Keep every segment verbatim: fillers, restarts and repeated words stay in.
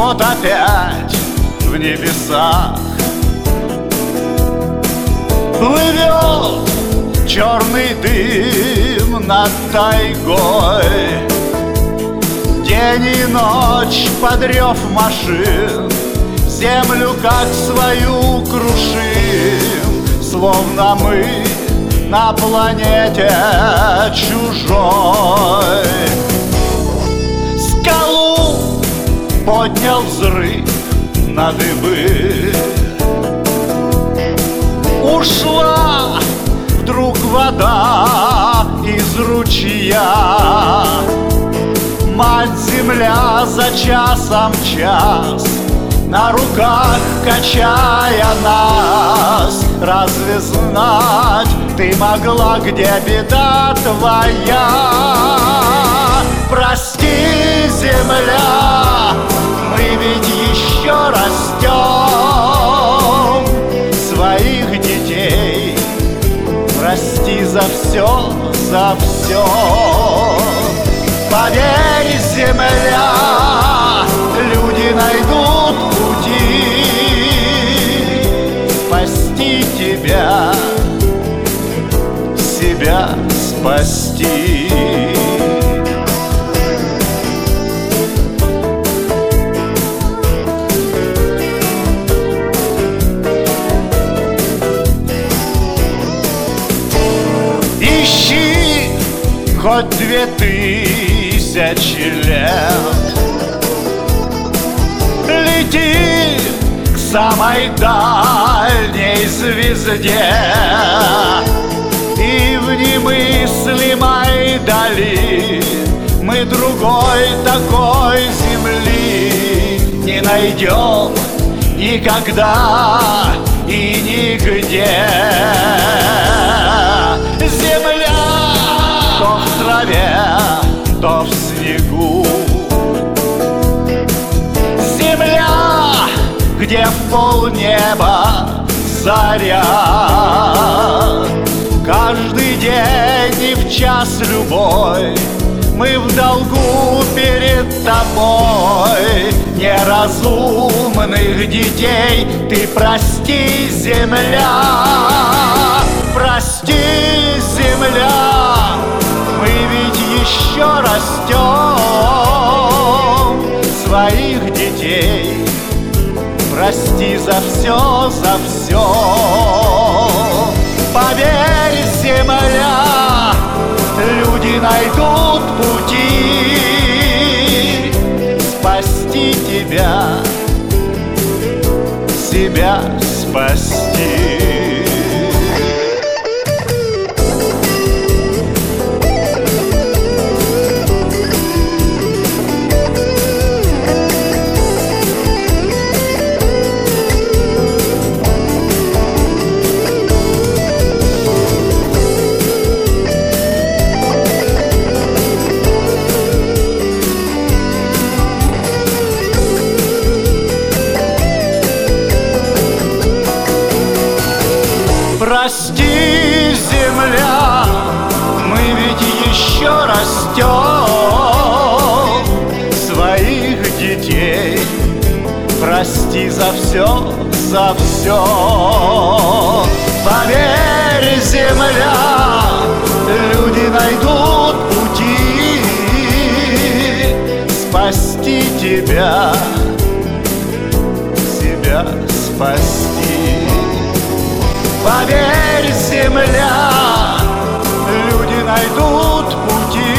вот опять в небесах плывет черный дым над тайгой. День и ночь под рев машин землю как свою крушим, словно мы на планете чужой. Скалу поднял взрыв на дыбы, ушла вдруг вода из ручья. Мать-земля за часом час на руках качая нас. Разве знать ты могла, где беда твоя? Прости, земля, мы ведь еще растем. Своих детей прости за все, за все. Поверь, земля, люди найдут пути спасти тебя, себя спасти. Ищи хоть две тысячи лет, лети к самой дальней звезде, и в немыслимой дали мы другой такой земли не найдем никогда и нигде. Земля то в траве, то в снегу, земля, где в полнеба заря. Каждый день и в час любой мы в долгу перед тобой. Неразумных детей ты прости, земля, прости, земля, мы ведь еще растем. Своих детей прости за все, за все. Поверь, земля, люди найдут пути спасти тебя, себя спасти. Прости, земля, мы ведь еще растем. Своих детей прости за все, за все. Поверь, земля, люди найдут пути спасти тебя, себя спасти. Поверь, земля, люди найдут пути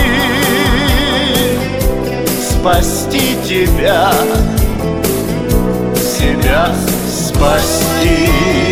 спасти тебя, себя спасти.